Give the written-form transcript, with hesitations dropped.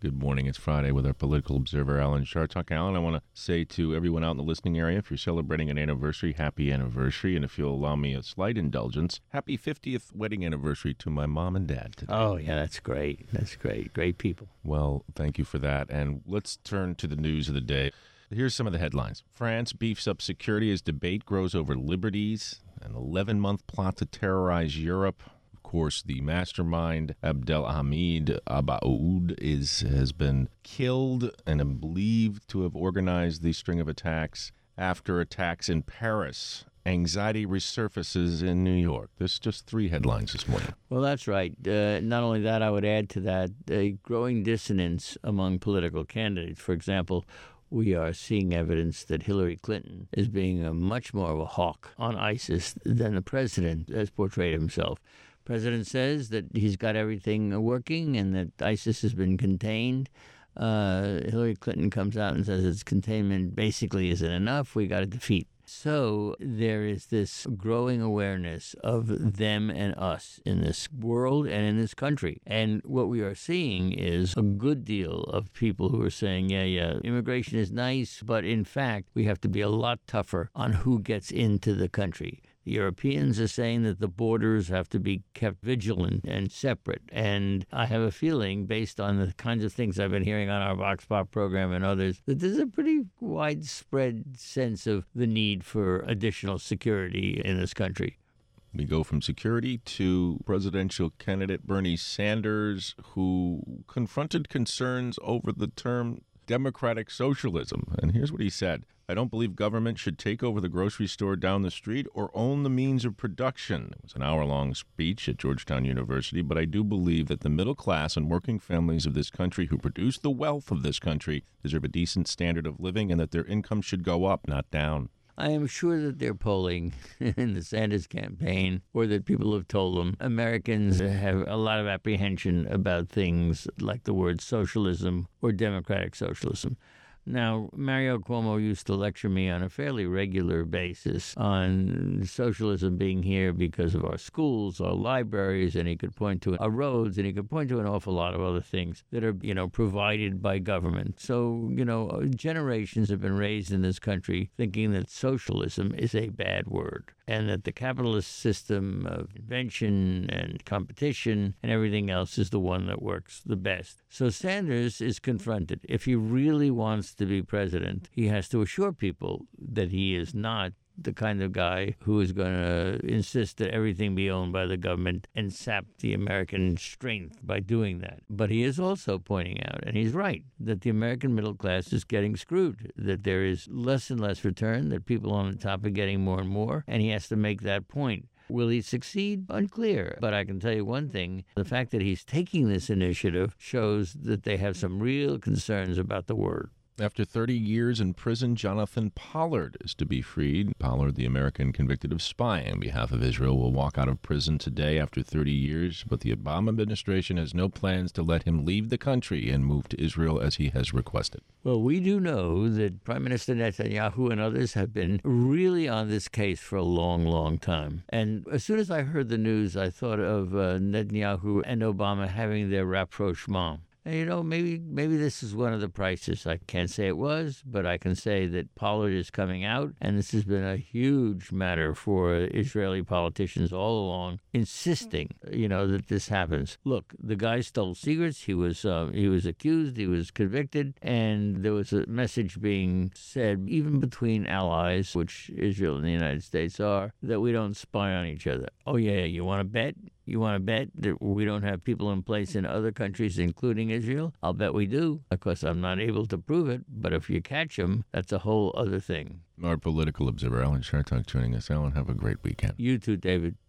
Good morning. It's Friday with our political observer, Alan Chartok. Alan, I want to say to everyone out in the listening area, if you're celebrating an anniversary, happy anniversary. And if you'll allow me a slight indulgence, happy 50th wedding anniversary to my mom and dad today. Oh, yeah, that's great. That's great. Great people. Well, thank you for that. And let's turn to the news of the day. Here's some of the headlines. France beefs up security as debate grows over liberties. An 11-month plot to terrorize Europe. Of course, the mastermind, Abdelhamid Abaoud, has been killed and believed to have organized the string of attacks after attacks in Paris. Anxiety resurfaces in New York. There's just 3 headlines this morning. Well, that's right. Not only that, I would add to that a growing dissonance among political candidates. For example, we are seeing evidence that Hillary Clinton is being much more of a hawk on ISIS than the president has portrayed himself. The president says that he's got everything working and that ISIS has been contained. Hillary Clinton comes out and says its containment basically isn't enough. We got to defeat. So there is this growing awareness of them and us in this world and in this country. And what we are seeing is a good deal of people who are saying, yeah, immigration is nice, but in fact, we have to be a lot tougher on who gets into the country. The Europeans are saying that the borders have to be kept vigilant and separate. And I have a feeling, based on the kinds of things I've been hearing on our Vox Pop program and others, that there's a pretty widespread sense of the need for additional security in this country. We go from security to presidential candidate Bernie Sanders, who confronted concerns over the term democratic socialism. And here's what he said. I don't believe government should take over the grocery store down the street or own the means of production. It was an hour-long speech at Georgetown University, but I do believe that the middle class and working families of this country who produce the wealth of this country deserve a decent standard of living and that their income should go up, not down. I am sure that they're polling in the Sanders campaign, or that people have told them Americans have a lot of apprehension about things like the word socialism or democratic socialism. Now, Mario Cuomo used to lecture me on a fairly regular basis on socialism being here because of our schools, our libraries, and he could point to our roads, and he could point to an awful lot of other things that are, provided by government. So, generations have been raised in this country thinking that socialism is a bad word, and that the capitalist system of invention and competition and everything else is the one that works the best. So Sanders is confronted. If he really wants to be president, he has to assure people that he is not the kind of guy who is going to insist that everything be owned by the government and sap the American strength by doing that. But he is also pointing out, and he's right, that the American middle class is getting screwed, that there is less and less return, that people on the top are getting more and more, and he has to make that point. Will he succeed? Unclear. But I can tell you one thing. The fact that he's taking this initiative shows that they have some real concerns about the word. After 30 years in prison, Jonathan Pollard is to be freed. Pollard, the American convicted of spying on behalf of Israel, will walk out of prison today after 30 years, but the Obama administration has no plans to let him leave the country and move to Israel as he has requested. Well, we do know that Prime Minister Netanyahu and others have been really on this case for a long, long time. And as soon as I heard the news, I thought of Netanyahu and Obama having their rapprochement. And, maybe this is one of the prices. I can't say it was, but I can say that Pollard is coming out, and this has been a huge matter for Israeli politicians all along, insisting, that this happens. Look, the guy stole secrets. He was accused. He was convicted, and there was a message being said, even between allies, which Israel and the United States are, that we don't spy on each other. Oh yeah, you want to bet? You want to bet that we don't have people in place in other countries, including Israel? I'll bet we do. Of course, I'm not able to prove it, but if you catch them, that's a whole other thing. Our political observer, Alan Chartok, joining us. Alan, have a great weekend. You too, David.